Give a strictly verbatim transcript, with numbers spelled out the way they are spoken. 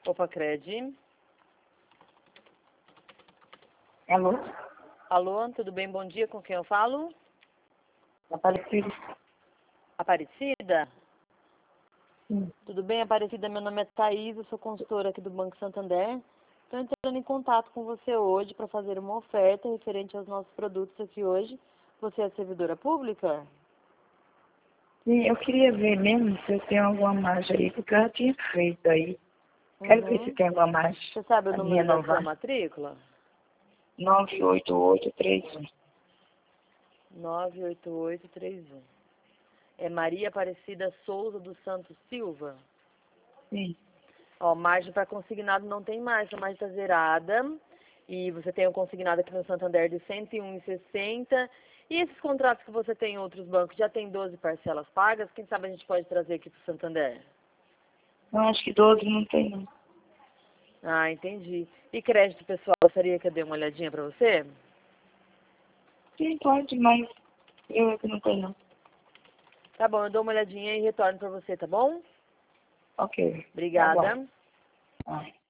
Opa, Cred. Alô? Alô, tudo bem? Bom dia, com quem eu falo? Aparecido? Aparecida? Sim. Tudo bem, Aparecida? Meu nome é Thaís, eu sou consultora aqui do Banco Santander. Estou entrando em contato com você hoje para fazer uma oferta referente aos nossos produtos aqui hoje. Você é servidora pública? Sim, eu queria ver mesmo se eu tenho alguma margem aí, porque eu já tinha feito aí. Quero ver se Uhum. tem alguma margem Você sabe o para me número da sua renovar. matrícula? nove oito oito três um. nove oito oito três um. É Maria Aparecida Souza dos Santos Silva? Sim. Ó, margem para consignado não tem mais, a margem está zerada. E você tem um consignado aqui no Santander de cento e um reais e sessenta centavos. E esses contratos que você tem em outros bancos já tem doze parcelas pagas? Quem sabe a gente pode trazer aqui para o Santander? Eu acho que doze não tem não. Ah, entendi. E crédito pessoal, gostaria que eu dê uma olhadinha para você? Sim, pode, mas eu é que não tenho não. Tá bom, eu dou uma olhadinha e retorno para você, tá bom? Ok. Tá bom. Obrigada. Ah.